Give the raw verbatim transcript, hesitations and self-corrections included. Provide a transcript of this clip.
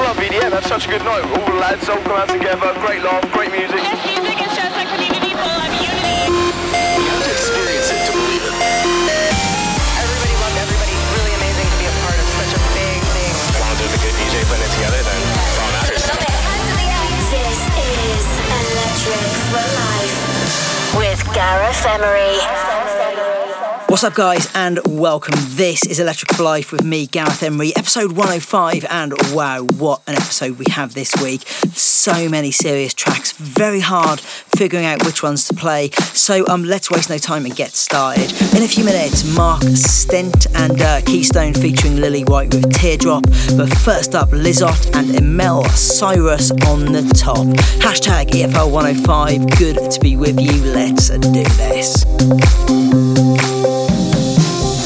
full on V D M, had such a good night. All the lads all come out together, great laugh, great music. Yes, music is just a community full of unity. You have to experience it to believe it. Everybody loved everybody. Really amazing to be a part of such a big thing. Want to do the good D J putting it together, then that's all that matters. This is Electric for Life with Gareth Emery. What's up, guys, and welcome. This is Electric for Life with me, Gareth Emery, episode one oh five, and wow, what an episode we have this week. So many serious tracks, very hard figuring out which ones to play, so um, let's waste no time and get started. In a few minutes, Mark Stent and uh, Keystone featuring Lily White with Teardrop, but first up, Lizotte and Emel Cyrus on the top. Hashtag E F L one oh five, good to be with you, let's do this.